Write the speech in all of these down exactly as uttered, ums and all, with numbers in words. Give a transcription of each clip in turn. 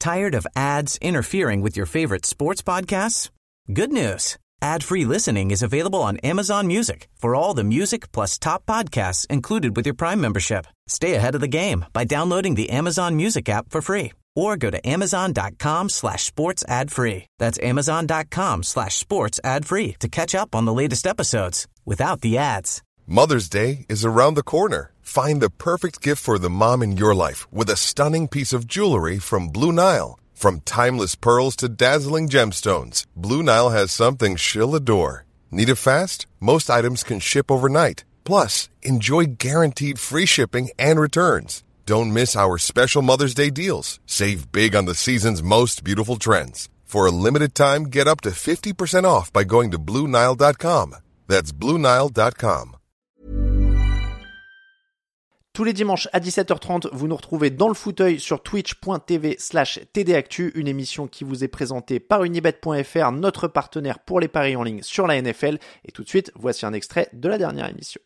Tired of ads interfering with your favorite sports podcasts? Good news. Ad-free listening is available on Amazon Music for all the music plus top podcasts included with your Prime membership. Stay ahead of the game by downloading the Amazon Music app for free or go to amazon.com slash sports ad free. That's amazon.com slash sports ad free to catch up on the latest episodes without the ads. Mother's Day is around the corner. Find the perfect gift for the mom in your life with a stunning piece of jewelry from Blue Nile. From timeless pearls to dazzling gemstones, Blue Nile has something she'll adore. Need it fast? Most items can ship overnight. Plus, enjoy guaranteed free shipping and returns. Don't miss our special Mother's Day deals. Save big on the season's most beautiful trends. For a limited time, get up to fifty percent off by going to Blue Nile dot com. That's Blue Nile dot com. Tous les dimanches à dix-sept heures trente, vous nous retrouvez dans le fauteuil sur twitch.tv slash tdactu, une émission qui vous est présentée par unibet point f r, notre partenaire pour les paris en ligne sur la N F L. Et tout de suite, voici un extrait de la dernière émission.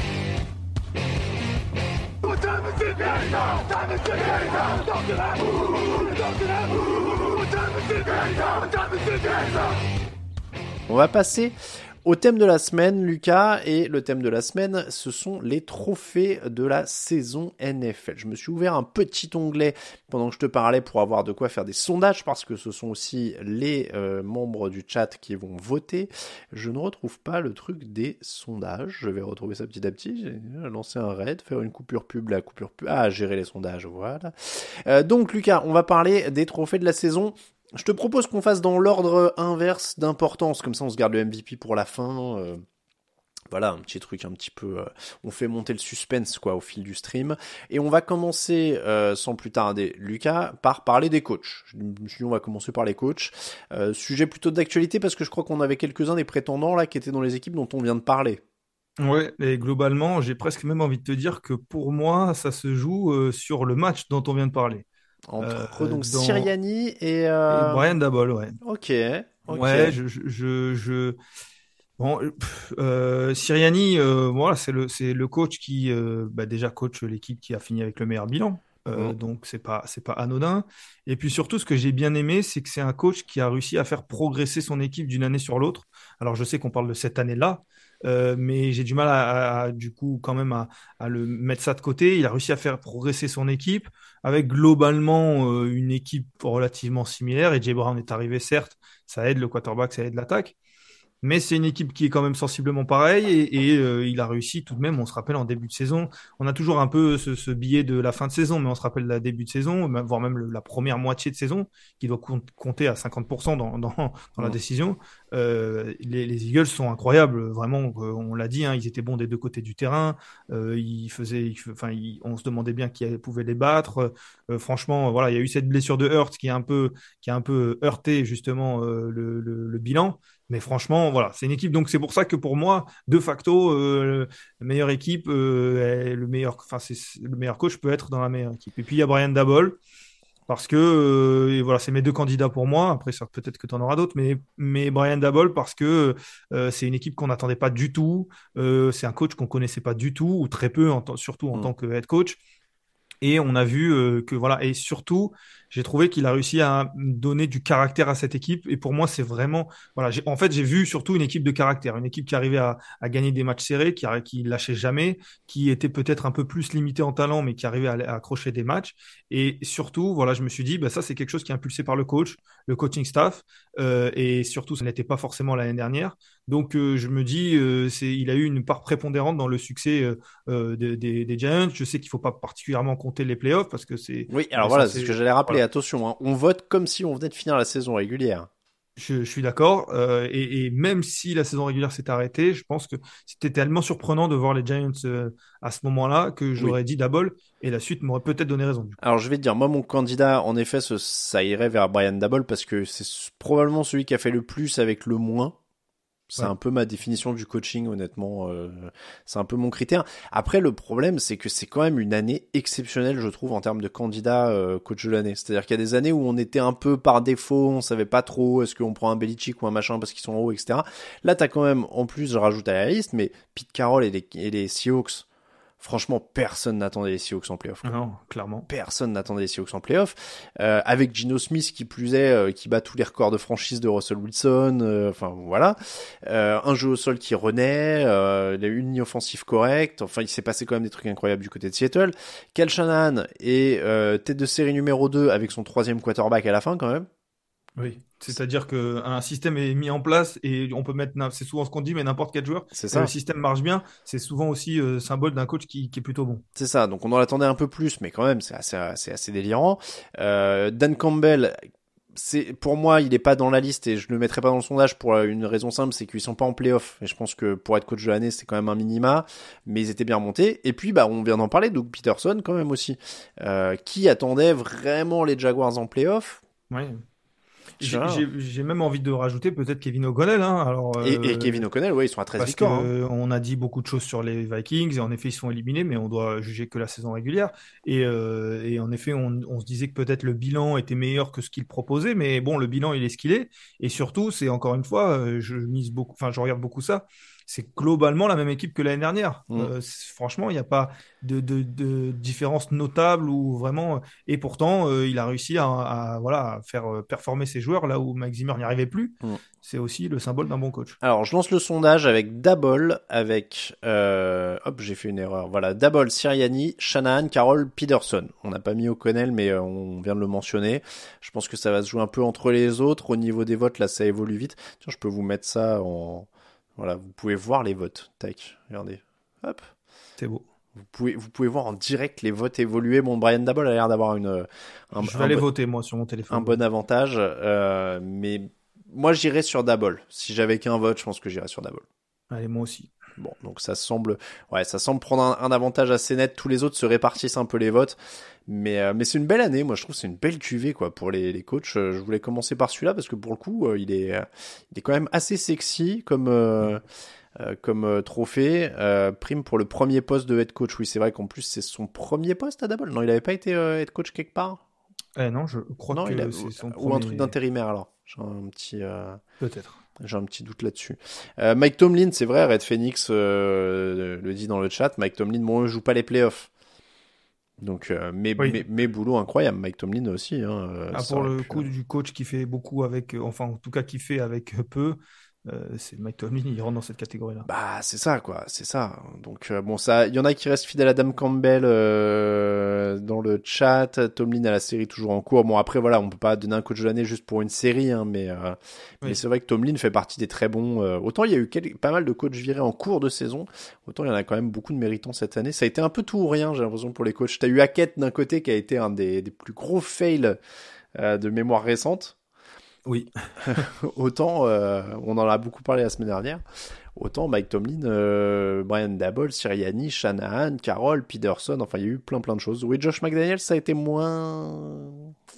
On va passer au thème de la semaine, Lucas, et le thème de la semaine, ce sont les trophées de la saison N F L. Je me suis ouvert un petit onglet pendant que je te parlais pour avoir de quoi faire des sondages, parce que ce sont aussi les euh, membres du chat qui vont voter. Je ne retrouve pas le truc des sondages. Je vais retrouver ça petit à petit. J'ai lancé un raid, faire une coupure pub, la coupure pub. Ah, gérer les sondages, voilà. Euh, donc, Lucas, on va parler des trophées de la saison. Je te propose qu'on fasse dans l'ordre inverse d'importance, comme ça on se garde le M V P pour la fin. Euh, voilà, un petit truc un petit peu... Euh, on fait monter le suspense quoi au fil du stream. Et on va commencer, euh, sans plus tarder, Lucas, par parler des coachs. Je me suis dit on va commencer par les coachs. Euh, sujet plutôt d'actualité parce que je crois qu'on avait quelques-uns des prétendants là qui étaient dans les équipes dont on vient de parler. Ouais, et globalement, j'ai presque même envie de te dire que pour moi, ça se joue euh, sur le match dont on vient de parler. Entre Euh, donc dans- Sirianni et... Euh... Et Brian Daboll, ouais. Ok, ok. Ouais, je, je, je, je- bon, pff, euh, Sirianni, euh, voilà, c'est le, c'est le coach qui, euh, bah, déjà coach l'équipe qui a fini avec le meilleur bilan. Euh, Mm. donc c'est pas, c'est pas anodin. Et puis surtout, ce que j'ai bien aimé, c'est que c'est un coach qui a réussi à faire progresser son équipe d'une année sur l'autre. Alors je sais qu'on parle de cette année-là, euh, mais j'ai du mal à, à- à, du coup quand même à, à le mettre ça de côté. Il a réussi à faire progresser son équipe avec globalement euh, une équipe relativement similaire. Et Jay Brown est arrivé, certes, ça aide le quarterback, ça aide l'attaque. Mais c'est une équipe qui est quand même sensiblement pareille et, et euh, il a réussi tout de même, on se rappelle en début de saison, on a toujours un peu ce, ce billet de la fin de saison, mais on se rappelle la début de saison, même- voire même le- la première moitié de saison, qui doit com- compter à cinquante pour cent dans, dans, dans la Mm. décision. Euh, les, les Eagles sont incroyables, vraiment, euh, on l'a dit, hein, ils étaient bons des deux côtés du terrain, euh, ils faisaient, ils fe- enfin, ils- on se demandait bien qui allait- pouvait les battre. Euh, franchement, voilà, il y a eu cette blessure de Hurts qui a un peu, qui a un peu heurté justement euh, le, le, le bilan. Mais franchement, voilà, c'est une équipe. Donc c'est pour ça que pour moi, de facto, euh, la meilleure équipe, euh, est le meilleur, enfin c'est le meilleur coach peut être dans la meilleure équipe. Et puis il y a Brian Daboll parce que euh, et voilà, c'est mes deux candidats pour moi. Après, ça, peut-être que tu en auras d'autres, mais mais Brian Daboll parce que euh, c'est une équipe qu'on n'attendait pas du tout. Euh, c'est un coach qu'on connaissait pas du tout ou très peu, en tant- surtout en Mm. tant que head coach. Et on a vu euh, que voilà, et surtout, j'ai trouvé qu'il a réussi à donner du caractère à cette équipe. Et pour moi, c'est vraiment, voilà, j'ai, en fait, j'ai vu surtout une équipe de caractère, une équipe qui arrivait à, à gagner des matchs serrés, qui, arri- qui lâchait jamais, qui était peut-être un peu plus limitée en talent, mais qui arrivait à, à accrocher des matchs. Et surtout, voilà, je me suis dit, bah, ça, c'est quelque chose qui est impulsé par le coach, le coaching staff, euh, et surtout, ça n'était pas forcément l'année dernière. Donc, euh, je me dis, euh, c'est, il a eu une part prépondérante dans le succès euh, euh, des, des, des Giants. Je sais qu'il faut pas particulièrement compter les playoffs parce que c'est. Oui, alors on est voilà, censé- c'est ce que j'allais rappeler. voilà. Attention, hein, on vote comme si on venait de finir la saison régulière. Je, je suis d'accord. Euh, et, et même si la saison régulière s'est arrêtée, je pense que c'était tellement surprenant de voir les Giants euh, à ce moment-là que j'aurais Oui. dit Daboll et la suite m'aurait peut-être donné raison. Du coup. Alors je vais te dire, moi mon candidat, en effet, ce- ça irait vers Brian Daboll parce que c'est probablement celui qui a fait le plus avec le moins. C'est Ouais. un peu ma définition du coaching, honnêtement. Euh, c'est un peu mon critère. Après, le problème, c'est que c'est quand même une année exceptionnelle, je trouve, en termes de candidat euh, coach de l'année. C'est-à-dire qu'il y a des années où on était un peu par défaut, on savait pas trop, est-ce qu'on prend un Belichick ou un machin parce qu'ils sont en haut, et cetera. Là, t'as quand même, en plus, je rajoute à la liste, mais Pete Carroll et les, et les Seahawks, Franchement, personne n'attendait les Seahawks en playoff. Non, clairement. Personne n'attendait les Seahawks en playoff. Euh, avec Geno Smith qui plus est, euh, qui bat tous les records de franchise de Russell Wilson. Euh, enfin voilà. Euh, un jeu au sol qui renaît. Euh, il a eu une ligne offensive correcte. Enfin, il s'est passé quand même des trucs incroyables du côté de Seattle. Kyle Shanahan est euh, tête de série numéro deux avec son troisième quarterback à la fin quand même. Oui, c'est-à-dire qu'un système est mis en place et on peut mettre, c'est souvent ce qu'on dit, mais n'importe quel joueur, c'est ça. Le système marche bien, c'est souvent aussi euh, symbole d'un coach qui, qui est plutôt bon. C'est ça, donc on en attendait un peu plus, mais quand même, c'est assez, c'est assez délirant. Euh, Dan Campbell, c'est, pour moi, il est pas dans la liste et je le mettrai pas dans le sondage pour une raison simple, c'est qu'ils sont pas en playoff. Et je pense que pour être coach de l'année, c'est quand même un minima, mais ils étaient bien montés. Et puis, bah, on vient d'en parler, Doug Peterson quand même aussi, euh, qui attendait vraiment les Jaguars en playoff. Ouais. J'ai, j'ai, j'ai même envie de rajouter peut-être Kevin O'Connell. Hein. Alors, et, euh, et Kevin O'Connell, ouais, ils sont à treize parce victoires. Que, hein. On a dit beaucoup de choses sur les Vikings et en effet ils sont éliminés, mais on doit juger que la saison régulière. Et, euh, et en effet, on, on se disait que peut-être le bilan était meilleur que ce qu'il proposait, mais bon, le bilan il est ce qu'il est. Et surtout, c'est encore une fois, je mise beaucoup, enfin, je regarde beaucoup ça. C'est globalement la même équipe que l'année dernière. Mmh. Euh, franchement, il n'y a pas de, de, de différence notable ou vraiment. Et pourtant, euh, il a réussi à, à voilà à faire performer ses joueurs là où Mike Zimmer n'y arrivait plus. Mmh. C'est aussi le symbole d'un bon coach. Alors, je lance le sondage avec Daboll, avec euh, hop, j'ai fait une erreur. Voilà, Daboll, Sirianni, Shanahan, Carroll, Peterson. On n'a pas mis O'Connell, mais euh, on vient de le mentionner. Je pense que ça va se jouer un peu entre les autres. Au niveau des votes, là, ça évolue vite. Tiens, je peux vous mettre ça en Voilà, vous pouvez voir les votes. Tac, regardez. Hop. C'est beau. Vous pouvez, vous pouvez voir en direct les votes évoluer. Bon, Brian Daboll a l'air d'avoir une... Un, je vais aller bon, voter, moi, sur mon téléphone. Un bon avantage. Euh, mais moi, j'irais sur Daboll. Si j'avais qu'un vote, je pense que j'irais sur Daboll. Allez, moi aussi. Bon, donc ça semble... Ouais, ça semble prendre un, un avantage assez net. Tous les autres se répartissent un peu les votes. Mais, euh, mais c'est une belle année, moi je trouve que c'est une belle cuvée quoi, pour les, les coachs. Je voulais commencer par celui-là parce que pour le coup, euh, il, est, euh, il est quand même assez sexy comme, euh, euh, comme euh, trophée. Euh, prime pour le premier poste de head coach. Oui, c'est vrai qu'en plus c'est son premier poste à Daboll. Non, il n'avait pas été euh, head coach quelque part eh Non, je crois non, que a... c'est son Ou premier... un truc d'intérimaire alors. J'ai un petit... Euh... Peut-être. J'ai un petit doute là-dessus. Euh, Mike Tomlin, c'est vrai, Red Phoenix euh, le dit dans le chat. Mike Tomlin, bon, il joue pas les playoffs. Donc, euh, mais, oui. mais, mais boulot incroyable. Mike Tomlin aussi. Hein, euh, ah, pour le pu... coup du coach qui fait beaucoup avec, euh, enfin en tout cas qui fait avec peu, euh, c'est Mike Tomlin, il rentre dans cette catégorie-là. Bah c'est ça quoi, c'est ça. Donc euh, bon ça, il y en a qui restent fidèles à Dame Campbell euh, dans le chat. Tomlin à la série toujours en cours. Bon après voilà, on peut pas donner un coach de l'année juste pour une série, hein, mais euh, oui. mais c'est vrai que Tomlin fait partie des très bons. Euh, autant il y a eu quelques, pas mal de coachs virés en cours de saison, autant il y en a quand même beaucoup de méritants cette année. Ça a été un peu tout ou rien, j'ai l'impression pour les coachs. T'as eu Hackett d'un côté qui a été un des, des plus gros fails euh, de mémoire récente. Oui. Autant, euh, on en a beaucoup parlé la semaine dernière, autant Mike Tomlin, euh, Brian Daboll, Sirianni, Shanahan, Carroll, Peterson, enfin il y a eu plein plein de choses. Oui, Josh McDaniels, ça a été moins...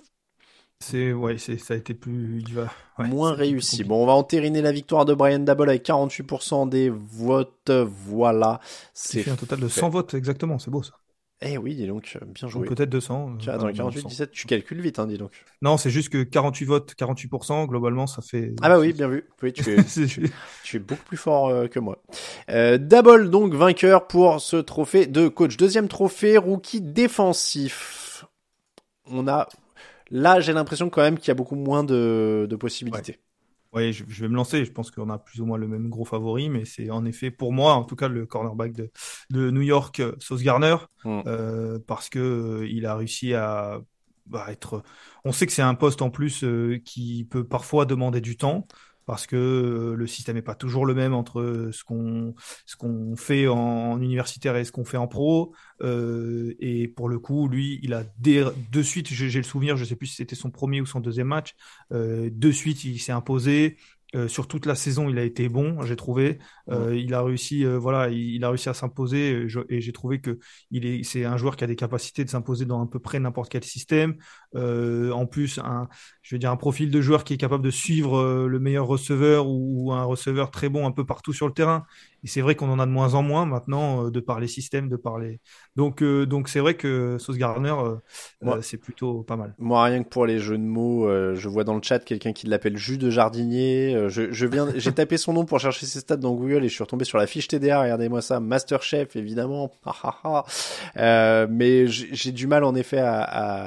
C'est, ouais, c'est, ça a été plus... Il va... ouais, moins réussi. Bon, on va entériner la victoire de Brian Daboll avec quarante-huit pour cent des votes, voilà. C'est fait un total de cent votes, exactement, c'est beau ça. Eh oui, dis donc, bien joué. Ou peut-être deux cents. Tu attends, quarante-huit, dix-sept, tu calcules vite, hein, dis donc. Non, c'est juste que quarante-huit votes, quarante-huit pour cent, globalement, ça fait... Ah bah oui, bien vu. Oui, tu es, tu es beaucoup plus fort euh, que moi. Euh, Daboll, donc, vainqueur pour ce trophée de coach. Deuxième trophée, rookie défensif. On a... Là, j'ai l'impression quand même qu'il y a beaucoup moins de, de possibilités. Ouais. Oui, je, je vais me lancer. Je pense qu'on a plus ou moins le même gros favori, mais c'est en effet, pour moi, en tout cas, le cornerback de, de New York, Sauce Gardner, mm. euh, parce que euh, il a réussi à bah, être. On sait que c'est un poste en plus euh, qui peut parfois demander du temps, parce que euh, le système n'est pas toujours le même entre ce qu'on ce qu'on fait en, en universitaire et ce qu'on fait en pro. Euh, et pour le coup, lui, il a dé, de suite, j'ai, j'ai le souvenir, je sais plus si c'était son premier ou son deuxième match, euh, de suite, il s'est imposé. Euh, sur toute la saison, il a été bon, j'ai trouvé. Euh, ouais. Il a réussi, euh, voilà, il, il a réussi à s'imposer je, et j'ai trouvé que il est, c'est un joueur qui a des capacités de s'imposer dans à peu près n'importe quel système. Euh, en plus, un, je veux dire, un profil de joueur qui est capable de suivre euh, le meilleur receveur ou, ou un receveur très bon un peu partout sur le terrain. Et c'est vrai qu'on en a de moins en moins maintenant, euh, de par les systèmes, de par les. Donc, euh, donc c'est vrai que Sauce Gardner, euh, moi, euh, c'est plutôt pas mal. Moi, rien que pour les jeux de mots, euh, je vois dans le chat quelqu'un qui l'appelle jus de jardinier. euh, je, je viens, j'ai tapé son nom pour chercher ses stats dans Google et je suis retombé sur la fiche T D A. Regardez-moi ça, Masterchef évidemment. Ah, ah, ah. Euh, mais j'ai, j'ai du mal en effet à,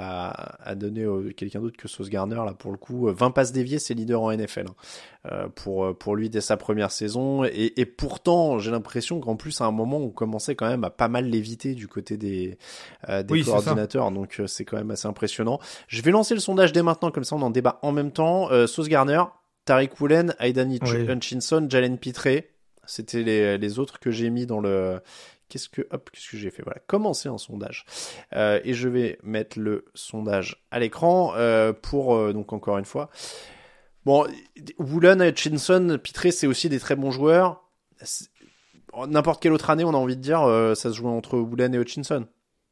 à, à donner euh, quelqu'un d'autre que Sauce Gardner là pour le coup. vingt passes déviées, c'est leader en N F L hein, euh, pour pour lui dès sa première saison. Et, et pourtant, j'ai l'impression qu'en plus à un moment on commençait quand même à pas mal l'éviter du côté des euh, des Oui, coordinateurs. Donc euh, c'est quand même assez impressionnant. Je vais lancer le sondage dès maintenant, comme ça on en débat en même temps. Euh, Sauce Gardner, Tariq Woolen, Aidan Oui. Hutchinson, Jalen Pitre. C'était les, les autres que j'ai mis dans le... Qu'est-ce que... Hop, qu'est-ce que j'ai fait? Voilà, commencer un sondage. Euh, et je vais mettre le sondage à l'écran euh, pour, euh, donc encore une fois... Bon, Woolen, Hutchinson, Pitre, c'est aussi des très bons joueurs. C'est... N'importe quelle autre année, on a envie de dire, euh, ça se joue entre Woolen et Hutchinson.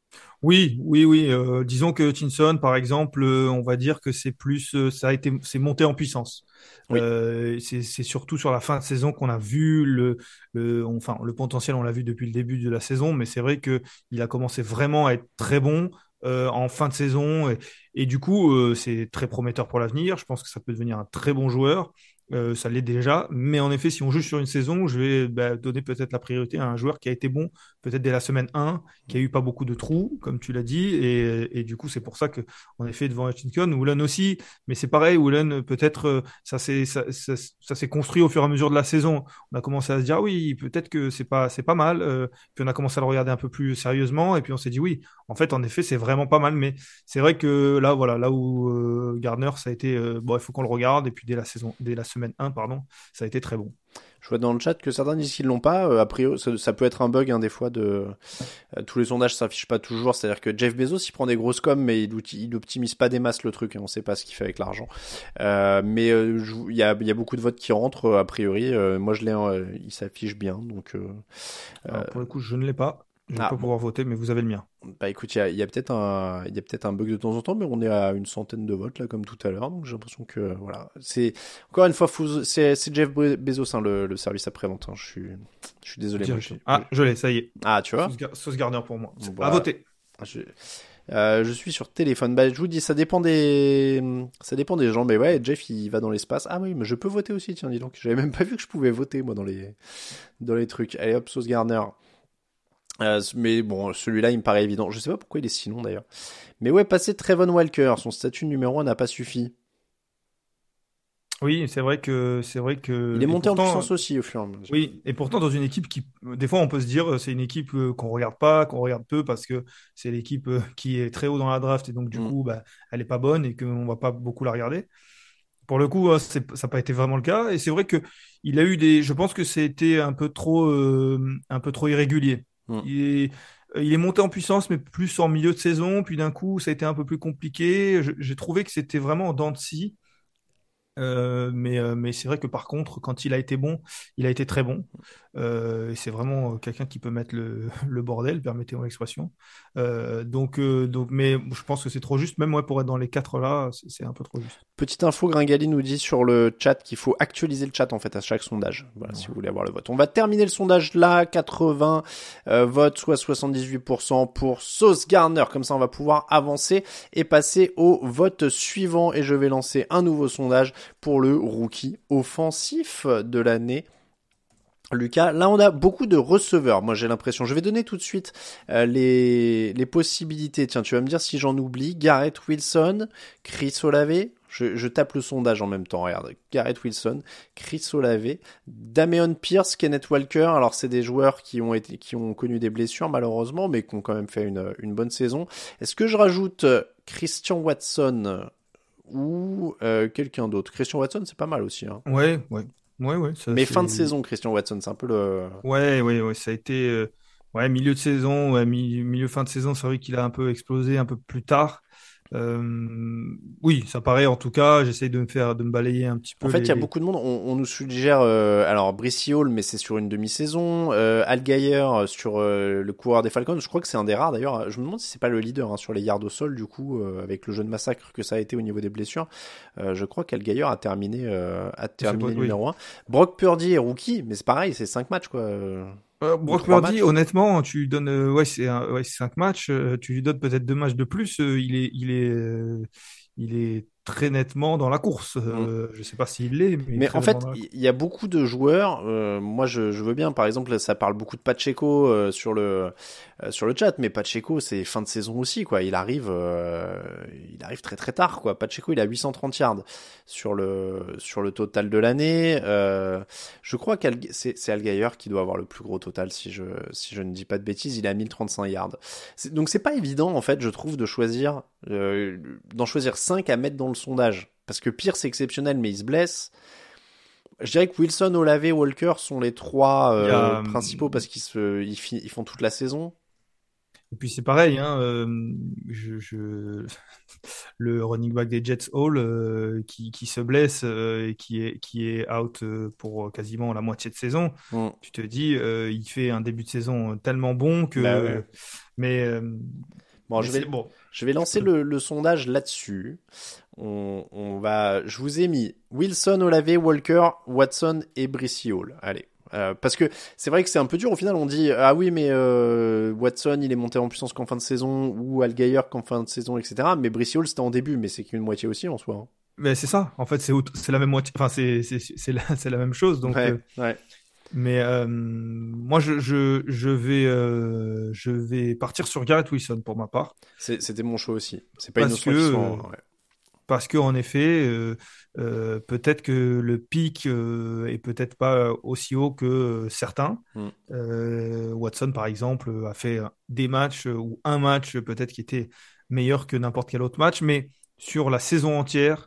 Oui, oui, oui. Euh, disons que Hutchinson, par exemple, euh, on va dire que c'est plus, euh, ça a été, c'est monté en puissance. Oui. Euh, c'est, c'est surtout sur la fin de saison qu'on a vu le, le, enfin, le potentiel, on l'a vu depuis le début de la saison, mais c'est vrai que il a commencé vraiment à être très bon euh, en fin de saison et, et du coup, euh, c'est très prometteur pour l'avenir. Je pense que ça peut devenir un très bon joueur. Euh, ça l'est déjà, mais en effet, si on juge sur une saison, je vais bah, donner peut-être la priorité à un joueur qui a été bon, peut-être dès la semaine un, qui a eu pas beaucoup de trous, comme tu l'as dit, et, et du coup, c'est pour ça que, en effet, devant Hutchinson, Woolen aussi, mais c'est pareil, Woolen, peut-être, euh, ça s'est, ça, ça, ça s'est construit au fur et à mesure de la saison. On a commencé à se dire, ah oui, peut-être que c'est pas, c'est pas mal, euh, puis on a commencé à le regarder un peu plus sérieusement, et puis on s'est dit, oui, en fait, en effet, c'est vraiment pas mal, mais c'est vrai que là, voilà, là où euh, Gardner, ça a été, euh, bon, il faut qu'on le regarde, et puis dès la saison, dès la semaine un, pardon, ça a été très bon. Je vois dans le chat que certains disent qu'ils l'ont pas. Euh, a priori, ça, ça peut être un bug hein, des fois de euh, tous les sondages s'affichent pas toujours. C'est-à-dire que Jeff Bezos il prend des grosses coms, mais il, il optimise pas des masses le truc. Hein, on sait pas ce qu'il fait avec l'argent. Euh, mais il euh, y a il y a beaucoup de votes qui rentrent a priori. Euh, moi je l'ai, euh, il s'affiche bien. Donc euh, Alors, pour le coup, je ne l'ai pas. Je ne vais ah, pas pouvoir voter, mais vous avez le mien. Bah écoute, il y a, y a peut-être un, il y a peut-être un bug de temps en temps, mais on est à une centaine de votes là, comme tout à l'heure. Donc j'ai l'impression que voilà, c'est encore une fois, fou, c'est, c'est Jeff Bezos hein, le, le service après-vente. Hein. Je suis, je suis désolé. Moi, j'ai... Ah, je l'ai, ça y est. Ah, tu vois. Sauce, Sauce Gardner pour moi. Bon, bah, à voter. Je, euh, je suis sur téléphone. Bah je vous dis, ça dépend des, ça dépend des gens. Mais ouais, Jeff il va dans l'espace. Ah oui, mais je peux voter aussi. Tiens, dis donc, j'avais même pas vu que je pouvais voter moi dans les, dans les trucs. Allez hop, Sauce Gardner. Euh, mais bon, celui-là, il me paraît évident. Je sais pas pourquoi il est si long d'ailleurs. Mais ouais, passer Trevon Walker, son statut numéro un n'a pas suffi. Oui, c'est vrai que c'est vrai que. Il est monté pourtant, en puissance aussi au fur et à mesure. Oui, et pourtant dans une équipe qui, des fois, on peut se dire, c'est une équipe qu'on regarde pas, qu'on regarde peu parce que c'est l'équipe qui est très haut dans la draft et donc du mm. coup, bah, elle est pas bonne et qu'on va pas beaucoup la regarder. Pour le coup, c'est, ça n'a pas été vraiment le cas. Et c'est vrai que il a eu des. Je pense que c'était un peu trop, euh, un peu trop irrégulier. Mm. Il, est, il est monté en puissance, mais plus en milieu de saison. Puis d'un coup, ça a été un peu plus compliqué. Je, j'ai trouvé que c'était vraiment en dents de scie. Euh, mais, euh, mais c'est vrai que par contre, quand il a été bon, il a été très bon. Euh, et c'est vraiment quelqu'un qui peut mettre le, le bordel, permettez-moi l'expression. Euh, donc, euh, donc, mais je pense que c'est trop juste, même ouais, pour être dans les quatre là, c'est, c'est un peu trop juste. Petite info, Gringali nous dit sur le chat qu'il faut actualiser le chat en fait à chaque sondage. Voilà, ouais. Si vous voulez avoir le vote. On va terminer le sondage là, quatre-vingts euh, votes, soit soixante-dix-huit pour cent pour Sauce Gardner. Comme ça, on va pouvoir avancer et passer au vote suivant. Et je vais lancer un nouveau sondage pour le rookie offensif de l'année. Lucas, là on a beaucoup de receveurs, moi j'ai l'impression. Je vais donner tout de suite euh, les, les possibilités. Tiens, tu vas me dire si j'en oublie. Garrett Wilson, Chris Olave, je, je tape le sondage en même temps, regarde. Garrett Wilson, Chris Olave, Dameon Pierce, Kenneth Walker. Alors c'est des joueurs qui ont été, qui ont connu des blessures malheureusement, mais qui ont quand même fait une, une bonne saison. Est-ce que je rajoute Christian Watson ou euh, quelqu'un d'autre? Christian Watson c'est pas mal aussi. Hein. Ouais, ouais. Ouais, ouais, ça, mais c'est... fin de saison, Christian Watson, c'est un peu le... Ouais, ouais, ouais, ça a été... Euh, ouais, milieu de saison, ouais, mi- milieu fin de saison, c'est vrai qu'il a un peu explosé un peu plus tard. Euh, oui, ça paraît en tout cas, j'essaye de me faire, de me balayer un petit peu. En fait, il les... y a beaucoup de monde, on, on nous suggère, euh, alors Brissy Hall, mais c'est sur une demi-saison, euh, Al Gayer sur euh, le coureur des Falcons, je crois que c'est un des rares d'ailleurs, je me demande si c'est pas le leader hein, sur les yards au sol du coup, euh, avec le jeu de massacre que ça a été au niveau des blessures, euh, je crois qu'Al Gayer a terminé, euh, a terminé pas, numéro oui. un. Brock Purdy est rookie, mais c'est pareil, c'est cinq matchs quoi. Euh... Euh, Brock Purdy, honnêtement, tu lui donnes, euh, ouais, c'est un, ouais, c'est cinq matchs, euh, tu lui donnes peut-être deux matchs de plus, euh, il est, il est, euh, il est très nettement dans la course. Euh, Mm. Je sais pas s'il l'est, mais, Mais très en fait, nettement dans la course. il y a beaucoup de joueurs. Euh, moi, je, je veux bien. Par exemple, ça parle beaucoup de Pacheco euh, sur le euh, sur le chat, mais Pacheco, c'est fin de saison aussi, quoi. Il arrive, euh, il arrive très très tard, quoi. Pacheco, il a huit cent trente yards sur le sur le total de l'année. Euh, je crois que c'est c'est Algayer qui doit avoir le plus gros total, si je si je ne dis pas de bêtises. Il est à mille trente-cinq yards. C'est, donc c'est pas évident, en fait, je trouve, de choisir euh, d'en choisir cinq à mettre dans le sondage. Parce que Pierre, c'est exceptionnel, mais il se blesse. Je dirais que Wilson, Olave, Walker sont les trois Il y euh, a, principaux parce qu'ils se, ils, fi- ils font toute la saison. et puis c'est pareil, hein, euh, je, je... le running back des Jets Hall euh, qui, qui se blesse euh, et qui est, qui est out euh, pour quasiment la moitié de saison. Mm. Tu te dis, euh, il fait un début de saison tellement bon Bah ouais. que. Mais, euh, Bon, mais je c'est vais, bon. je vais lancer le, le sondage là-dessus. On, on va, je vous ai mis Wilson, Olave, Walker, Watson et Brissy Hall. Allez. Euh, parce que c'est vrai que c'est un peu dur au final, on dit ah oui mais euh, Watson il est monté en puissance qu'en fin de saison ou Algayer qu'en fin de saison, etc. Mais Brissy Hall c'était en début, mais c'est qu'une moitié aussi en soi, hein. Mais c'est ça, en fait, c'est aut- c'est la même moitié, enfin, c'est c'est c'est la, c'est la même chose. Donc, Ouais, euh, ouais. mais euh, moi, je, je, je vais, euh, je vais partir sur Garrett Wilson pour ma part. C'est- c'était mon choix aussi. C'est pas une Parce que, notion qui soit. euh, Ouais. parce que en effet, euh, euh, peut-être que le pic euh, est peut-être pas aussi haut que euh, certains. Mm. Euh, Watson, par exemple, a fait des matchs euh, ou un match peut-être qui était meilleur que n'importe quel autre match, mais sur la saison entière,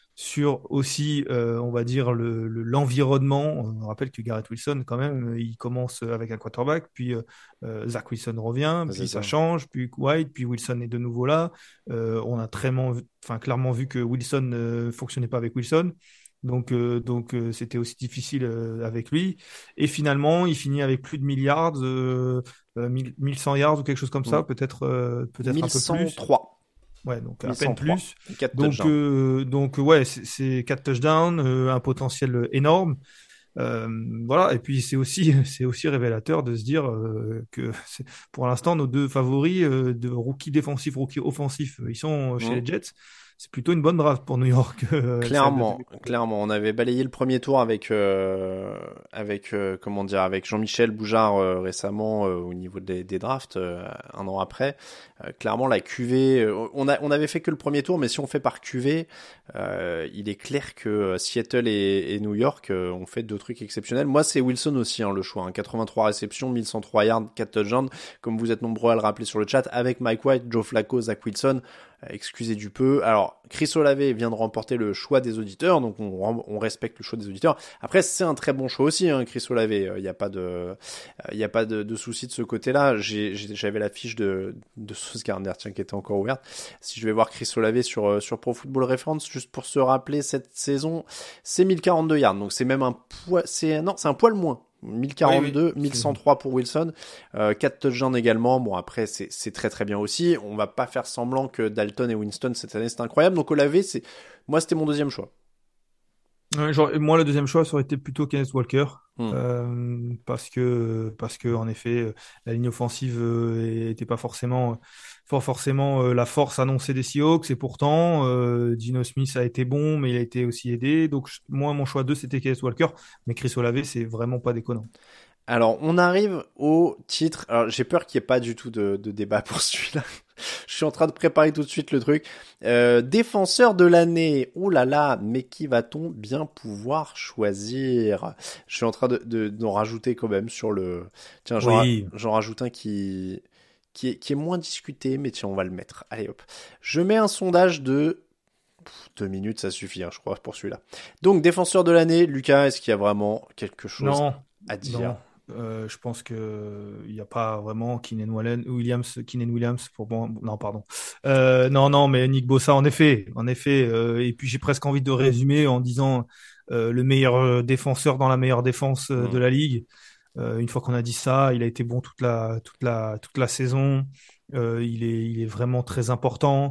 sur aussi, euh, on va dire, le, le- l'environnement. On rappelle que Garrett Wilson, quand même, euh, il commence avec un quarterback, puis euh, euh, Zach Wilson revient, Ouais, c'est puis ça ça. change, puis White, puis Wilson est de nouveau là. Euh, on a très, enfin, clairement vu que Wilson ne fonctionnait pas avec Wilson. Donc, euh, donc euh, c'était aussi difficile euh, avec lui. Et finalement, il finit avec plus de milliards, euh, euh, mille mille cent yards ou quelque chose comme Mm. ça, peut-être euh, peut-être un peu plus. mille cent trois. Ouais, donc à peine mille cent trois. plus. Et quatre Donc, touchdowns. euh, donc ouais, c'est c'est quatre touchdowns, euh, un potentiel énorme. Euh, voilà, et puis c'est aussi, c'est aussi révélateur de se dire euh, que c'est- pour l'instant, nos deux favoris euh, de rookie défensif, rookie offensif, euh, ils sont chez Mm. les Jets. C'est plutôt une bonne draft pour New York, euh, celle de Clairement, deux mille trente-deux. clairement, on avait balayé le premier tour avec euh, avec euh, comment dire avec Jean-Michel Boujard euh, récemment euh, au niveau des, des drafts euh, un an après. Euh, clairement, la Q V, euh, on a on avait fait que le premier tour, mais si on fait par Q V, euh, il est clair que euh, Seattle et, et New York euh, ont fait deux trucs exceptionnels. Moi, c'est Wilson aussi hein, le choix, hein, quatre-vingt-trois réceptions, mille cent trois yards, quatre touchdowns, comme vous êtes nombreux à le rappeler sur le chat, avec Mike White, Joe Flacco, Zach Wilson. Excusez du peu. Alors, Chris Olave vient de remporter le choix des auditeurs, donc on, on respecte le choix des auditeurs. Après, c'est un très bon choix aussi, hein, Chris Olave. Il n'y a pas de, il y a pas de, de souci de ce côté-là. J'ai, j'ai, j'avais la fiche de, de Sauce Gardner, tiens, qui était encore ouverte. Si je vais voir Chris Olave sur, sur Pro Football Reference, juste pour se rappeler, cette saison, c'est mille quarante-deux yards. Donc c'est même un poil, c'est, non, c'est un poil moins. mille quarante-deux, Oui, oui, mille cent trois pour Wilson, euh, quatre touchdowns également. Bon après c'est c'est très très bien aussi. On va pas faire semblant que Dalton et Winston cette année c'est incroyable. Donc Olave c'est moi c'était mon deuxième choix. Ouais, genre, moi, le deuxième choix, ça aurait été plutôt Kenneth Walker. Hmm. Euh, parce que, parce que, en effet, euh, la ligne offensive euh, était pas forcément, pas forcément euh, la force annoncée des Seahawks. Et pourtant, euh, Geno Smith a été bon, mais il a été aussi aidé. Donc, je- moi, mon choix deux, c'était Kenneth Walker. Mais Chris Olave, c'est vraiment pas déconnant. Alors on arrive au titre. Alors j'ai peur qu'il n'y ait pas du tout de, de débat pour celui-là. Je suis en train de préparer tout de suite le truc. Euh, défenseur de l'année. Ouh là là, mais qui va-t-on bien pouvoir choisir? Je suis en train de, de d'en rajouter quand même sur le. Tiens, j'en, Oui. j'en rajoute un qui qui est qui est moins discuté, mais tiens, on va le mettre. Allez hop. Je mets un sondage de Pff, deux minutes, ça suffit, hein, je crois, pour celui-là. Donc défenseur de l'année, Lucas, est-ce qu'il y a vraiment quelque chose Non, à dire? non. Euh, je pense que il n'y a pas vraiment Keenan Wallen, Williams, Keenan Williams pour bon, non pardon. Euh, non non mais Nick Bosa en effet, en effet. Euh, et puis j'ai presque envie de résumer en disant euh, le meilleur euh, défenseur dans la meilleure défense euh, de Hmm. la ligue. Euh, une fois qu'on a dit ça, il a été bon toute la toute la toute la saison. Euh, il est il est vraiment très important.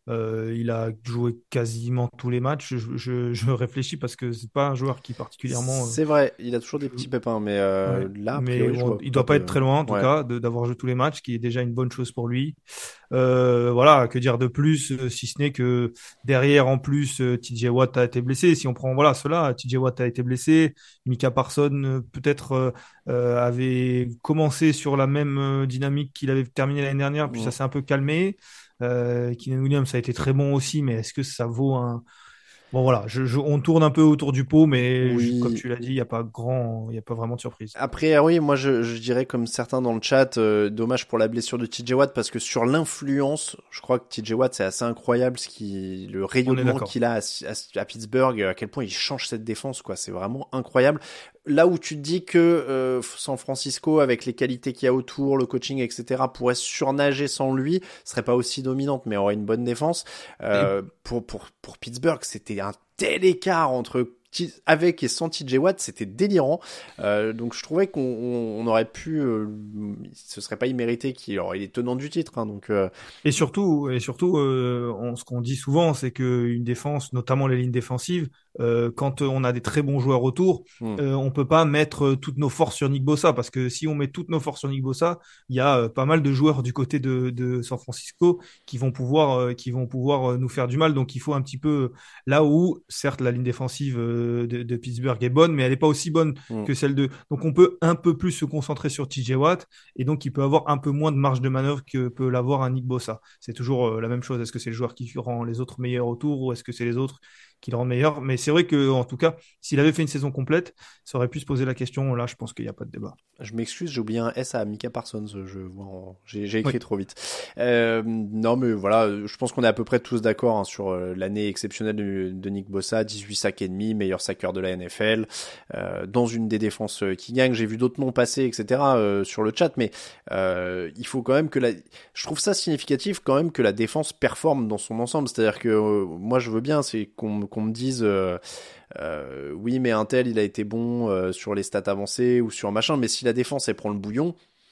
Euh, il a joué quasiment tous les matchs. Je, je, je réfléchis parce que c'est pas un joueur qui particulièrement. C'est vrai, il a toujours des Euh, petits pépins, mais euh, ouais. là, a Mais priori, je bon, vois il pas doit pas être de. très loin en tout Ouais. cas de- d'avoir joué tous les matchs, qui est déjà une bonne chose pour lui. Euh, voilà, que dire de plus, euh, si ce n'est que derrière, en plus, euh, T J Watt a été blessé. Si on prend, voilà, cela, T J Watt a été blessé. Micah Parsons, euh, peut-être, euh, euh, avait commencé sur la même euh, dynamique qu'il avait terminé l'année dernière, puis ça Mm. s'est un peu calmé. Euh, Keenan Williams a été très bon aussi, mais est-ce que ça vaut un... Bon, voilà, je, je- on tourne un peu autour du pot, mais je- comme Oui. tu l'as dit, il n'y a pas grand, il y a pas vraiment de surprise. Après, ah oui, moi je, je dirais comme certains dans le chat, euh, dommage pour la blessure de T J Watt parce que sur l'influence, je crois que T J Watt c'est assez incroyable ce qui, le On est rayonnement d'accord. qu'il a à, à- à Pittsburgh, à quel point il change cette défense, quoi. C'est vraiment incroyable. Là où tu te dis que euh, San Francisco, avec les qualités qu'il y a autour, le coaching, et cetera, pourrait surnager sans lui, serait pas aussi dominante, mais aurait une bonne défense. Et Euh, pour pour pour Pittsburgh, c'était un tel écart entre T- avec et sans T J Watt, c'était délirant. Euh, donc je trouvais qu'on on, on aurait pu, euh, ce serait pas immérité qu'il, alors il est tenant du titre, hein, donc euh, Et surtout, et surtout, euh, on- ce qu'on dit souvent, c'est qu'une défense, notamment les lignes défensives, euh, quand on a des très bons joueurs autour, hmm, euh, on peut pas mettre toutes nos forces sur Nick Bosa, parce que si on met toutes nos forces sur Nick Bosa, il y a euh, pas mal de joueurs du côté de, de San Francisco qui vont pouvoir, euh, qui vont pouvoir euh, nous faire du mal. Donc il faut un petit peu là où, certes, la ligne défensive euh, de, de Pittsburgh est bonne, mais elle n'est pas aussi bonne hmm. que celle de. Donc on peut un peu plus se concentrer sur T J Watt, et donc il peut avoir un peu moins de marge de manœuvre que peut l'avoir un Nick Bosa. C'est toujours euh, la même chose. Est-ce que c'est le joueur qui rend les autres meilleurs autour, ou est-ce que c'est les autres qui le rendent meilleur? Mais c'est vrai que, en tout cas, s'il avait fait une saison complète, ça aurait pu se poser la question. Là, je pense qu'il n'y a pas de débat. Je m'excuse, j'ai oublié un S à Micah Parsons, je vois, en- j'ai j'ai écrit Oui. trop vite. Euh, non mais voilà, je pense qu'on est à peu près tous d'accord, hein, sur euh, l'année exceptionnelle de, de Nick Bosa, dix-huit sacs et demi, meilleur saqueur de la N F L, euh, dans une des défenses euh, qui gagne. J'ai vu d'autres noms passer, et cetera euh, sur le chat, mais euh, il faut quand même que la, je trouve ça significatif quand même que la défense performe dans son ensemble. C'est-à-dire que euh, moi je veux bien, c'est qu'on qu'on me dise. Euh, Euh, oui, mais un tel, il a été bon euh, sur les stats avancées ou sur machin, mais si la défense, elle prend le bouillon,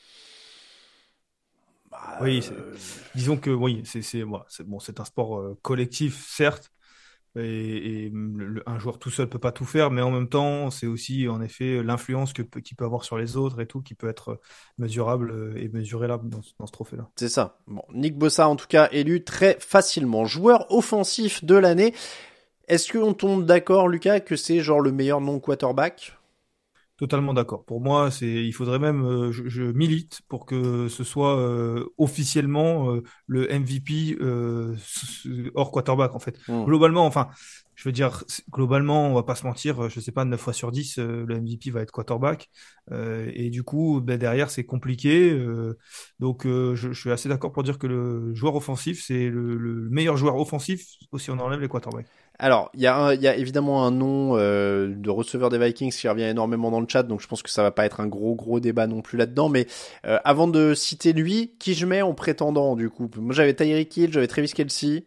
bah, Oui, c'est- euh, disons que oui, c'est c'est voilà, c'est bon, c'est un sport euh, collectif, certes, et, et le- un joueur tout seul peut pas tout faire, mais en même temps, c'est aussi en effet l'influence que peut- qu'il peut avoir sur les autres et tout, qui peut être mesurable euh, et mesurable dans, ce dans ce trophée-là. c'est ça. Bon, Nick Bosa, en tout cas, élu très facilement. Joueur offensif de l'année. Est-ce qu'on tombe d'accord, Lucas, que c'est genre le meilleur non-quarterback? Totalement d'accord. Pour moi, c'est, il faudrait même, euh, je, je milite pour que ce soit euh, officiellement euh, le M V P euh, s- s- hors quarterback en fait. Hmm. Globalement, enfin, je veux dire, c'est- globalement, on va pas se mentir, je sais pas, neuf fois sur dix, euh, le M V P va être quarterback. Euh, et du coup, ben, derrière, c'est compliqué. Euh, donc, euh, je, je suis assez d'accord pour dire que le joueur offensif, c'est le, le meilleur joueur offensif, si on enlève les quarterbacks. Alors, il y, a un- il y a évidemment un nom euh, de receveur des Vikings qui revient énormément dans le chat, donc je pense que ça va pas être un gros gros débat non plus là-dedans. Mais euh, avant de citer lui, qui je mets en prétendant du coup? Moi j'avais Tyreek Hill, j'avais Travis Kelce.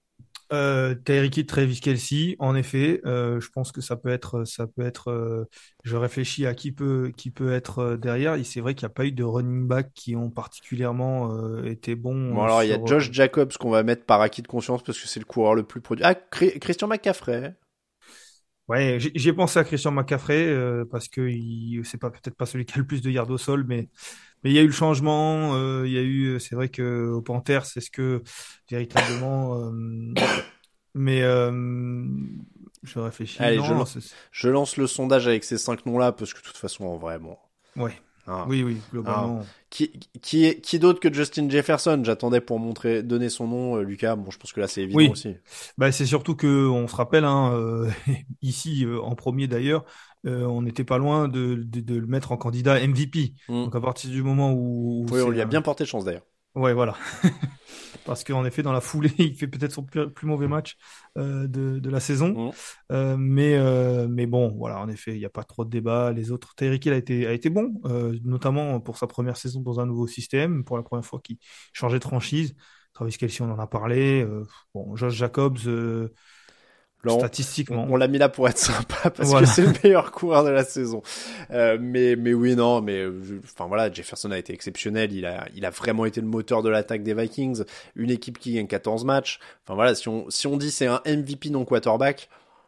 Euh, Tyreek Hill, Travis Kelce, en effet, euh, je pense que ça peut être, ça peut être. Euh, je réfléchis à qui peut, qui peut être euh, derrière. Et c'est vrai qu'il n'y a pas eu de running back qui ont particulièrement euh, été bons Bon euh, alors il y a sur. Josh Jacobs qu'on va mettre par acquis de conscience parce que c'est le coureur le plus produit. Ah, Cri- Christian McCaffrey. Ouais, j'ai j'ai pensé à Christian McCaffrey euh, parce que il, c'est pas peut-être pas celui qui a le plus de yards au sol, mais mais il y a eu le changement. Euh, il y a eu, c'est vrai que au Panthers, c'est ce que véritablement. Euh, mais euh, je réfléchis. Allez, je, Non, lan- c'est, je lance le sondage avec ces cinq noms-là parce que de toute façon en vrai bon. ouais. Hein, Oui, oui, hein. globalement. Qui, qui, est, qui d'autre que Justin Jefferson? J'attendais pour montrer, donner son nom, euh, Lucas. Bon, je pense que là, c'est évident Oui, aussi. bah, c'est surtout que on se rappelle, hein, euh, ici euh, en premier d'ailleurs, euh, on n'était pas loin de, de, de le mettre en candidat M V P. Hmm. Donc à partir du moment où, où Oui, on c'est lui a un... bien porté chance d'ailleurs. Ouais, voilà. Parce qu'en effet, dans la foulée, il fait peut-être son plus, plus mauvais match euh, de, de la saison. Hmm. Euh, mais, euh, mais bon, voilà, en effet, il n'y a pas trop de débat. Les autres, Tyreek Hill a été, a été bon, euh, notamment pour sa première saison dans un nouveau système, pour la première fois qu'il changeait de franchise. Travis Kelce, on en a parlé. Euh, bon, Josh Jacobs, euh, Là, on, statistiquement. On, on l'a mis là pour être sympa parce voilà. que c'est le meilleur coureur de la saison. Euh, mais, mais oui, non, mais, enfin voilà, Jefferson a été exceptionnel. Il a, il a vraiment été le moteur de l'attaque des Vikings. Une équipe qui gagne quatorze matchs. Enfin voilà, si on, si on dit c'est un M V P non quarterback,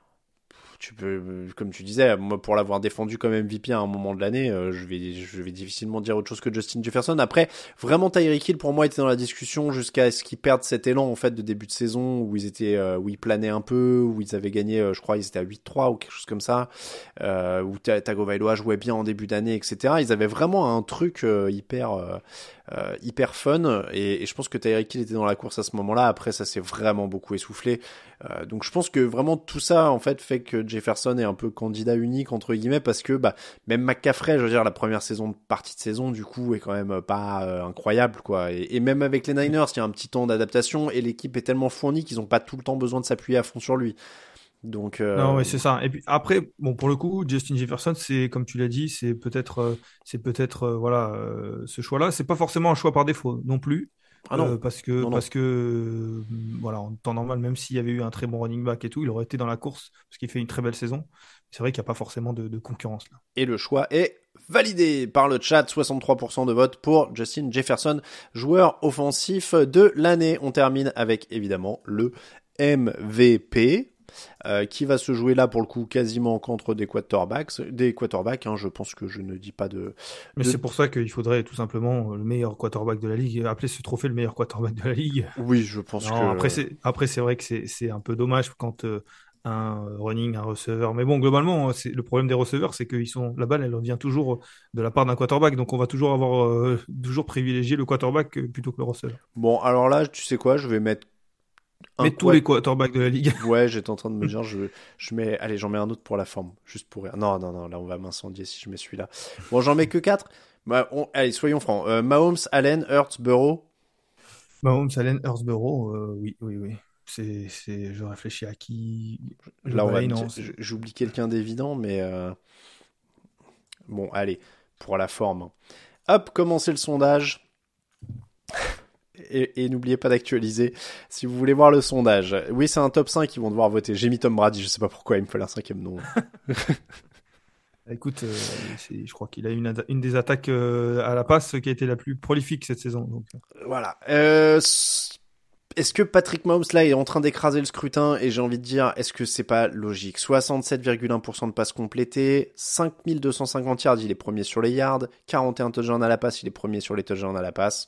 tu peux, comme tu disais, moi pour l'avoir défendu comme M V P à un moment de l'année, euh, je vais, je vais difficilement dire autre chose que Justin Jefferson. Après, vraiment Tyreek Hill pour moi était dans la discussion jusqu'à ce qu'ils perdent cet élan en fait de début de saison où ils étaient, euh, où ils planaient un peu, où ils avaient gagné, euh, je crois, ils étaient à huit trois ou quelque chose comme ça, euh, où Tagovailoa jouait bien en début d'année, et cetera. Ils avaient vraiment un truc euh, hyper. Euh, Euh, hyper fun et, et je pense que Tyreek Hill était dans la course à ce moment-là. Après ça s'est vraiment beaucoup essoufflé, euh, donc je pense que vraiment tout ça en fait fait que Jefferson est un peu candidat unique entre guillemets parce que bah même McCaffrey, je veux dire la première saison partie de saison du coup est quand même pas euh, incroyable quoi, et, et même avec les Niners il y a un petit temps d'adaptation et l'équipe est tellement fournie qu'ils ont pas tout le temps besoin de s'appuyer à fond sur lui. Donc euh... non, ouais, c'est ça. Et puis après, bon, pour le coup, Justin Jefferson, c'est comme tu l'as dit, c'est peut-être, euh, c'est peut-être, euh, voilà, euh, ce choix-là, c'est pas forcément un choix par défaut non plus, ah non. euh, parce que, non, non. parce que, euh, voilà, en temps normal, même s'il y avait eu un très bon running back et tout, il aurait été dans la course parce qu'il fait une très belle saison. C'est vrai qu'il n'y a pas forcément de, de concurrence là. Et le choix est validé par le chat, soixante-trois pour cent de vote pour Justin Jefferson, joueur offensif de l'année. On termine avec évidemment le M V P. Euh, qui va se jouer là pour le coup quasiment contre des quarterbacks, des quarterbacks. Hein, je pense que je ne dis pas de. Mais de... c'est pour ça qu'il faudrait tout simplement le meilleur quarterback de la ligue, appeler ce trophée le meilleur quarterback de la ligue. Oui, je pense non, que. Après c'est après c'est vrai que c'est c'est un peu dommage quand euh, un running, un receveur. Mais bon, globalement, c'est le problème des receveurs, c'est qu'ils sont la balle, elle revient toujours de la part d'un quarterback, donc on va toujours avoir euh, toujours privilégier le quarterback plutôt que le receveur. Bon, alors là, tu sais quoi, je vais mettre. Mais tous les quarterbacks de la ligue. Ouais, j'étais en train de me dire, je, je mets, allez, j'en mets un autre pour la forme, juste pour rire. Non, non, non, là, on va m'incendier si je mets celui-là. Bon, j'en mets que quatre. Bah, on... allez, soyons francs. Euh, Mahomes, Allen, Hurts, Burrow. Mahomes, Allen, Hurtsborough, euh, oui, oui, oui. C'est, c'est, je réfléchis à qui. Là, on va. non, J'oublie quelqu'un d'évident, mais euh... bon, allez, pour la forme. Hop, commencez le sondage. Et, et n'oubliez pas d'actualiser si vous voulez voir le sondage. Oui, c'est un top cinq qu'ils vont devoir voter. J'ai mis Tom Brady, je sais pas pourquoi, il me fallait un cinquième nom. Écoute, euh, c'est, je crois qu'il a une, une des attaques euh, à la passe qui a été la plus prolifique cette saison. Donc. Voilà. Euh, est-ce que Patrick Mahomes là est en train d'écraser le scrutin? Et j'ai envie de dire, est-ce que c'est pas logique? soixante-sept virgule un pour cent de passes complétées, cinq mille deux cent cinquante yards, il est premier sur les yards, quarante et un touchdowns à la passe, il est premier sur les touchdowns à la passe.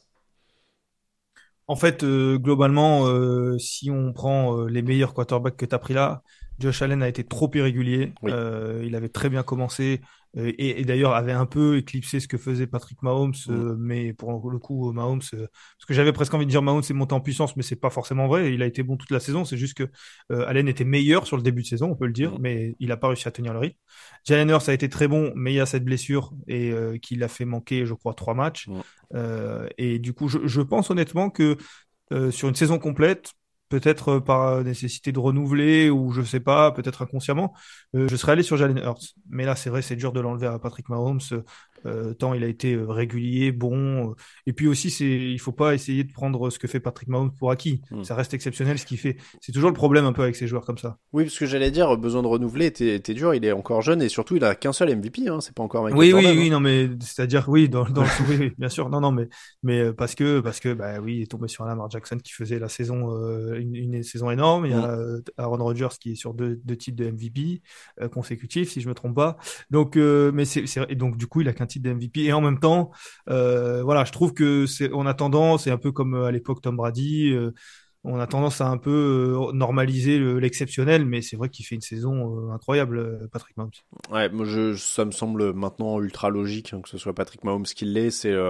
En fait, euh, globalement, euh, si on prend euh, les meilleurs quarterbacks que tu as pris là, Josh Allen a été trop irrégulier. Oui. Euh, il avait très bien commencé euh, et, et d'ailleurs avait un peu éclipsé ce que faisait Patrick Mahomes. Euh, mm. Mais pour le coup, Mahomes, euh, parce que j'avais presque envie de dire Mahomes est monté en puissance, mais c'est pas forcément vrai. Il a été bon toute la saison. C'est juste que euh, Allen était meilleur sur le début de saison, on peut le dire, mm. mais il a pas réussi à tenir le rythme. Jalen Hurts a été très bon, mais il y a cette blessure et euh, qui l'a fait manquer, je crois, trois matchs. Mm. Euh, et du coup, je, je pense honnêtement que Euh, sur une saison complète, peut-être par nécessité de renouveler ou je sais pas, peut-être inconsciemment, euh, je serais allé sur Jalen Hurts. Mais là, c'est vrai, c'est dur de l'enlever à Patrick Mahomes. Euh, tant il a été régulier, bon. Euh, et puis aussi, c'est, il faut pas essayer de prendre ce que fait Patrick Mahomes pour acquis. Mm. Ça reste exceptionnel ce qu'il fait. C'est toujours le problème un peu avec ces joueurs comme ça. Oui, parce que j'allais dire, besoin de renouveler, t'es, t'es dur, il est encore jeune et surtout, il a qu'un seul M V P, hein, c'est pas encore Michael Oui, Jordan, oui, oui, hein. non, mais c'est-à-dire, oui, dans, dans le, oui, oui, bien sûr, non, non, mais, mais parce que, parce que, bah oui, il est tombé sur Lamar Jackson qui faisait la saison, euh, une, une saison énorme. Il y a mm. Aaron Rodgers qui est sur deux, deux titres de M V P euh, consécutifs, si je me trompe pas. Donc, euh, mais c'est, c'est, et donc du coup, il a qu'un titre de M V P et en même temps, euh, voilà, je trouve que c'est, on a tendance, c'est un peu comme à l'époque Tom Brady. Euh, on a tendance à un peu euh, normaliser le, l'exceptionnel, mais c'est vrai qu'il fait une saison euh, incroyable, euh, Patrick Mahomes. Ouais, moi je, ça me semble maintenant ultra logique hein, que ce soit Patrick Mahomes qui l'est. C'est euh,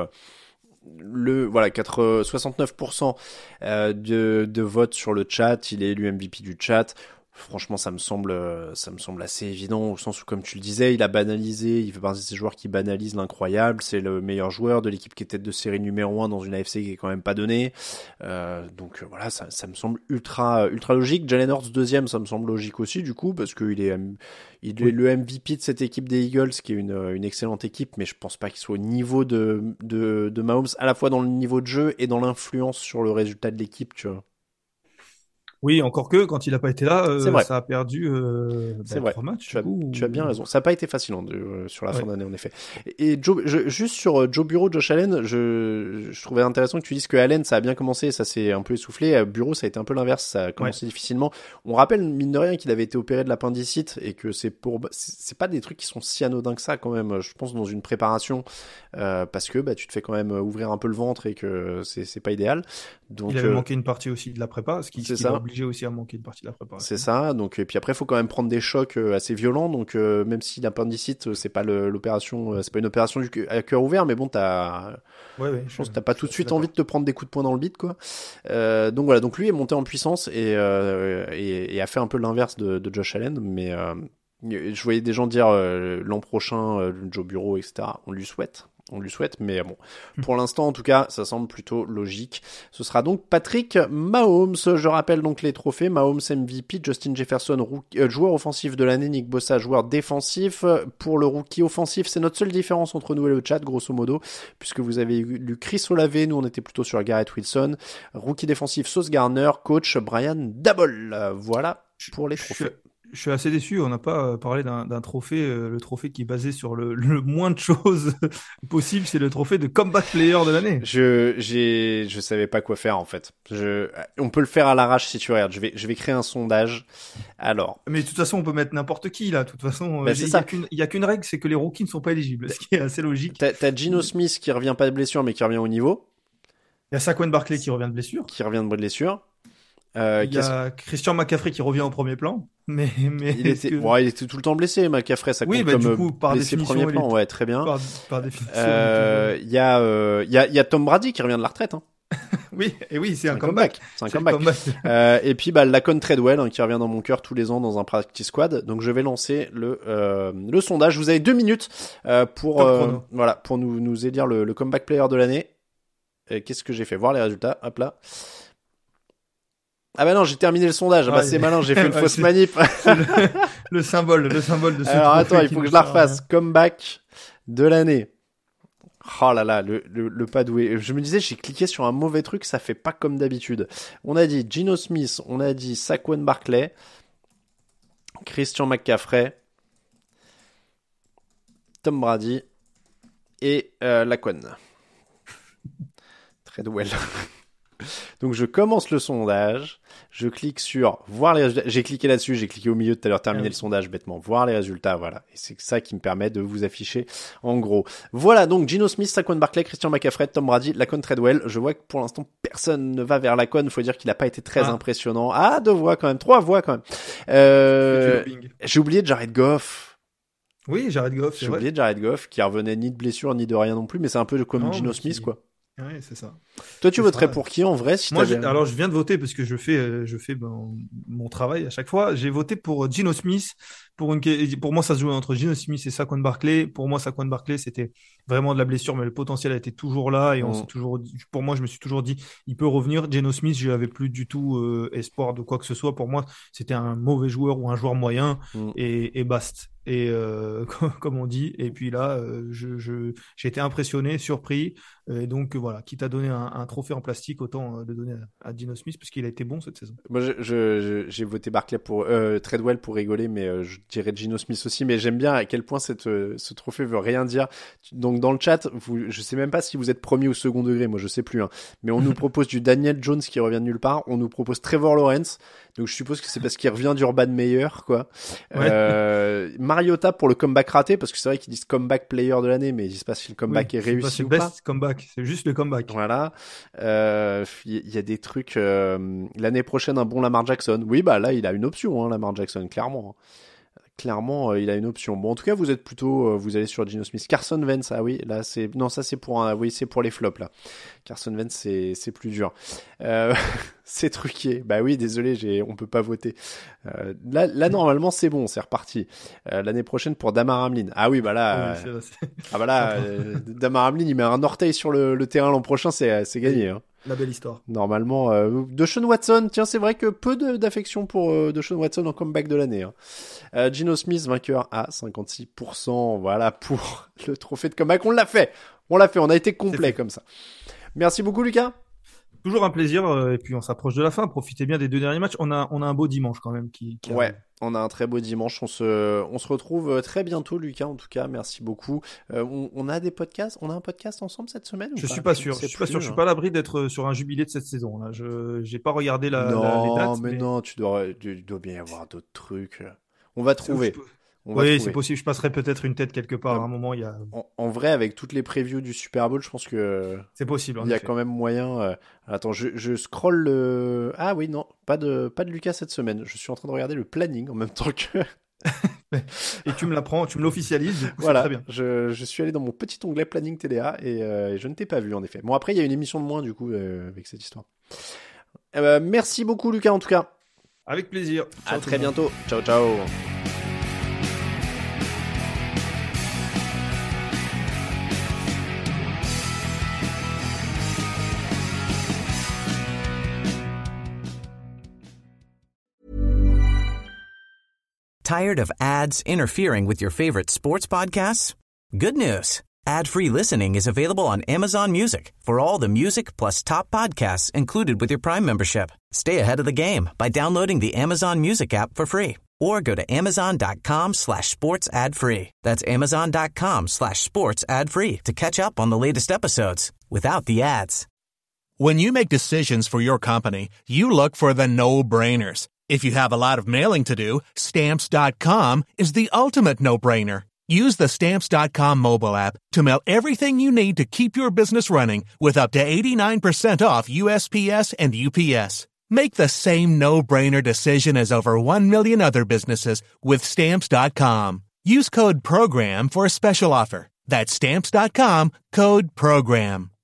le voilà quatre, soixante-neuf pour cent euh, de, de votes sur le chat. Il est élu M V P du chat. Franchement, ça me semble, ça me semble assez évident au sens où, comme tu le disais, il a banalisé, il fait partie de ces joueurs qui banalisent l'incroyable. C'est le meilleur joueur de l'équipe qui est tête de série numéro un dans une A F C qui est quand même pas donnée. Euh, donc voilà, ça, ça me semble ultra, ultra logique. Jalen Hurts deuxième, ça me semble logique aussi du coup parce qu'il est, il est oui. le M V P de cette équipe des Eagles, qui est une, une excellente équipe, mais je pense pas qu'il soit au niveau de, de, de Mahomes, à la fois dans le niveau de jeu et dans l'influence sur le résultat de l'équipe, tu vois. Oui, encore que quand il n'a pas été là, euh, C'est vrai. ça a perdu euh, C'est bah, vrai. trois matchs. Tu as, ou... tu as bien raison. Ça n'a pas été facile hein, de, euh, sur la Ouais. fin d'année, en effet. Et, et Joe, je, juste sur euh, Joe Bureau, Josh Allen, je, je trouvais intéressant que tu dises que Allen, ça a bien commencé, ça s'est un peu essoufflé. Euh, Bureau, ça a été un peu l'inverse, ça a commencé Ouais. difficilement. On rappelle, mine de rien, qu'il avait été opéré de l'appendicite et que c'est pour, c'est, c'est pas des trucs qui sont si anodins que ça, quand même. Je pense dans une préparation, euh, parce que bah, tu te fais quand même ouvrir un peu le ventre et que c'est, c'est pas idéal. Donc, Il avait euh, manqué une partie aussi de la prépa, ce qui, c'est ce qui l'a ça. obligé aussi à manquer une partie de la prépa. C'est ça. Donc et puis après, il faut quand même prendre des chocs euh, assez violents. Donc euh, même si l'appendicite, euh, c'est pas le, l'opération, euh, c'est pas une opération du, à cœur ouvert, mais bon, t'as, Ouais, ouais, je pense je, que t'as pas je tout suis de assez suite d'accord. envie de te prendre des coups de poing dans le bide, quoi. Euh, donc voilà. Donc lui est monté en puissance et euh, et, et a fait un peu l'inverse de, de Josh Allen, mais euh, je voyais des gens dire euh, l'an prochain euh, Joe Bureau, et cetera. On lui souhaite. On lui souhaite, mais bon, pour l'instant, en tout cas, ça semble plutôt logique. Ce sera donc Patrick Mahomes. Je rappelle donc les trophées. Mahomes M V P, Justin Jefferson, rookie, euh, joueur offensif de l'année, Nick Bossa, joueur défensif. Pour le rookie offensif, c'est notre seule différence entre nous et le chat, grosso modo, puisque vous avez lu Chris Olave, nous on était plutôt sur Garrett Wilson. Rookie défensif, Sauce Gardner, coach Brian Dabble. Voilà pour les Je suis, trophées. je suis assez déçu. On n'a pas euh, parlé d'un, d'un trophée, euh, le trophée qui est basé sur le, le moins de choses possible. C'est le trophée de Comeback Player de l'année. Je, j'ai, je savais pas quoi faire en fait. Je, on peut le faire à l'arrache si tu regardes. Je vais, je vais créer un sondage. Alors, Mais de toute façon, on peut mettre n'importe qui là. De toute façon, bah, euh, c'est il y ça. a qu'une, il y a qu'une règle, c'est que les rookies ne sont pas éligibles, ce qui est assez logique. T'as, t'as Geno Smith qui revient pas de blessure mais qui revient au niveau, Il y a Saquon Barkley qui revient de blessure. qui revient de blessure. Euh, Il y a Christian McCaffrey qui revient au premier plan. Mais, mais il est-ce était, que... bon, il était tout le temps blessé, McCaffrey, ça compte Oui, bah, comme du euh, coup, par blessé définition, premier il plan, est- ouais, très bien. par, par définition. Euh, il y a, euh, il y a, il y a Tom Brady qui revient de la retraite, hein. Oui, et oui, c'est C'est un, un comeback. C'est un C'est le comeback. comeback. Euh, et puis bah Lacon Treadwell hein, qui revient dans mon cœur tous les ans dans un practice squad. Donc je vais lancer le euh, le sondage. Vous avez deux minutes euh, pour Top euh, chrono. voilà pour nous nous élire le, le comeback player de l'année. Et qu'est-ce que j'ai fait? Voir les résultats. Hop là. Ah bah non, j'ai terminé le sondage. Ah bah Ah, c'est il- malin, j'ai fait une Ouais, fausse c'est- manip. C'est le, le symbole, le symbole de ce Alors trophée attends, il qui faut que ne je la sert à rien. refasse. Comeback de l'année. Oh là là, le, le, le pas doué. Je me disais, j'ai cliqué sur un mauvais truc, ça fait pas comme d'habitude. On a dit Geno Smith, on a dit Saquon Barkley, Christian McCaffrey, Tom Brady et euh, Lacon. Treadwell. Donc je commence le sondage, je clique sur voir les résultats, j'ai cliqué là-dessus, j'ai cliqué au milieu tout à l'heure, terminer Ah oui. le sondage bêtement, voir les résultats, voilà. Et c'est ça qui me permet de vous afficher en gros. Voilà donc Geno Smith, Saquon Barkley, Christian McCaffrey, Tom Brady, Lacon Treadwell. Je vois que pour l'instant personne ne va vers Lacon, faut dire qu'il a pas été très Ah. impressionnant. Ah, deux voix quand même, trois voix quand même. Euh, C'est du lobbying. j'ai oublié Jared Goff. Oui, Jared Goff, c'est J'ai vrai. oublié Jared Goff qui revenait ni de blessure ni de rien non plus, mais c'est un peu comme Non, Geno mais Smith qui- quoi. Ouais, c'est ça. Toi tu C'est voterais ça. pour qui en vrai si Moi, t'avais- j'ai- alors je viens de voter parce que je fais, euh, je fais ben, mon travail à chaque fois. J'ai voté pour Geno Smith. Pour une, pour moi, ça se jouait entre Geno Smith et Saquon Barkley. Pour moi, Saquon Barkley, c'était vraiment de la blessure, mais le potentiel a été toujours là. Et on Mm. s'est toujours, dit- pour moi, je me suis toujours dit, il peut revenir. Geno Smith, je n'avais plus du tout euh, espoir de quoi que ce soit. Pour moi, c'était un mauvais joueur ou un joueur moyen Mm. et, et basta. Et euh, comme on dit. Et puis là, euh, je, je, j'ai été impressionné, surpris. Et donc euh, voilà, quitte à donner un, un trophée en plastique, autant euh, le donner à, à Geno Smith parce qu'il a été bon cette saison. Moi, je, je, je- j'ai voté Barclay pour euh, Treadwell pour rigoler, mais euh, je dirais Geno Smith aussi. Mais j'aime bien à quel point cette, euh, ce trophée veut rien dire. Donc dans le chat, vous, je sais même pas si vous êtes premier ou second degré. Moi, je sais plus. Hein. Mais on nous propose du Daniel Jones qui revient de nulle part. On nous propose Trevor Lawrence. Donc je suppose que c'est parce qu'il revient d'Urban Meyer, quoi. Ouais. Euh, Mariota pour le comeback raté, parce que c'est vrai qu'ils disent comeback player de l'année, mais ils disent pas si le comeback Oui, est c'est pas- réussi c'est ou best pas. comeback, c'est juste le comeback. Voilà. Euh, Il y a des trucs. euh, L'année prochaine, un bon Lamar Jackson. Oui, bah là, il a une option, hein, Lamar Jackson, clairement. Clairement, euh, il a une option. Bon, en tout cas, vous êtes plutôt, euh, vous allez sur Geno Smith. Carson Wentz, ah oui, là, c'est, non, ça c'est pour un, oui, c'est pour les flops là. Carson Wentz, c'est, c'est plus dur. Euh, c'est truqué. Bah oui, désolé, j'ai, on peut pas voter. Euh, là, là, normalement, c'est bon, c'est reparti. Euh, l'année prochaine pour Damar Hamlin. Ah oui, bah là, Oui, euh, c'est- c'est ah bah là, euh, Damar Hamlin, il met un orteil sur le, le terrain l'an prochain, c'est, c'est gagné. Hein. la belle histoire. Normalement, euh, Deshaun Watson, tiens, c'est vrai que peu de, d'affection pour euh, Deshaun Watson en comeback de l'année. Hein. Euh, Geno Smith, vainqueur à cinquante-six pour cent, voilà pour le trophée de comeback. On l'a fait, on l'a fait, on a été complet fait. comme ça. Merci beaucoup, Lucas. Toujours un plaisir, euh, et puis on s'approche de la fin. Profitez bien des deux derniers matchs. On a, on a un beau dimanche quand même qui, qui Ouais, arrive. on a un très beau dimanche. On se, on se retrouve très bientôt, Lucas. En tout cas, merci beaucoup. Euh, on, on a des podcasts. On a un podcast ensemble cette semaine ou Je pas suis pas Je sûr. sais Je suis pas plus, sûr. Je suis hein. pas à l'abri d'être sur un jubilé de cette saison. Là, je j'ai pas regardé la, la- les Non, dates. mais, mais non, tu dois, tu dois bien y avoir d'autres trucs. On va c'est où je trouver. peux- On va Oui, c'est trouver. possible. Je passerai peut-être une tête quelque part. Euh, À un moment, il y a. En, en vrai, avec toutes les previews du Super Bowl, je pense que C'est possible, en il y a effet. quand même moyen. euh, Attends, je, je scroll le. Ah oui, non, pas de, pas de Lucas cette semaine. Je suis en train de regarder le planning en même temps que. Et tu me l'apprends, tu me l'officialises. Du coup, c'est Voilà, très bien. je, je suis allé dans mon petit onglet planning T D A et, euh, et je ne t'ai pas vu en effet. Bon, après, il y a une émission de moins du coup euh, avec cette histoire. Eh ben, merci beaucoup, Lucas, en tout cas. Avec plaisir. À Ciao, tout très le monde. bientôt. Ciao, ciao. Tired of ads interfering with your favorite sports podcasts? Good news. Ad-free listening is available on Amazon Music for all the music plus top podcasts included with your Prime membership. Stay ahead of the game by downloading the Amazon Music app for free or go to amazon.com slash sports ad free. That's amazon.com slash sports ad free to catch up on the latest episodes without the ads. When you make decisions for your company, you look for the no-brainers. If you have a lot of mailing to do, Stamps dot com is the ultimate no-brainer. Use the Stamps dot com mobile app to mail everything you need to keep your business running with up to eighty-nine percent off U S P S and U P S. Make the same no-brainer decision as over one million other businesses with Stamps dot com. Use code PROGRAM for a special offer. That's Stamps dot com, code PROGRAM.